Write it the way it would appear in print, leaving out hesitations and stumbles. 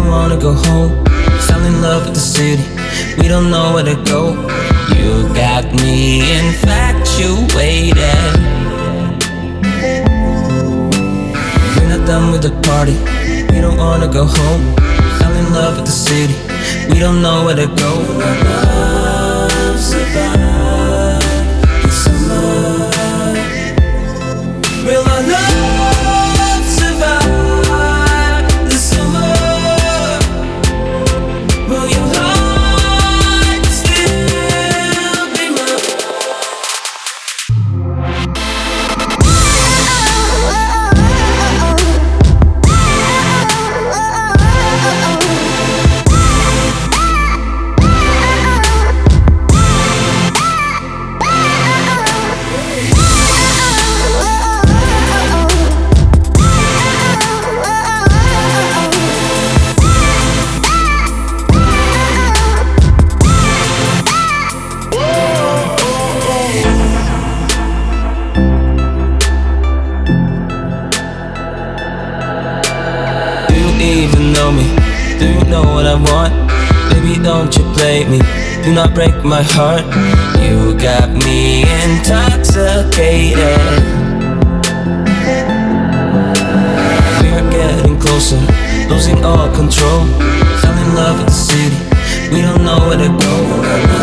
don't wanna go home. Fell in love with the city, we don't know where to go. You got me infatuated. We're not done with the party, we don't wanna go home. Fell in love with the city, we don't know where to go. Will our love survive the summer? Will our love survive the summer? Will your heart still be mine? Even know me, do you know what I want? Baby, don't you play me, do not break my heart. You got me intoxicated. We are getting closer, losing all control. Fell in love with the city, we don't know where to go.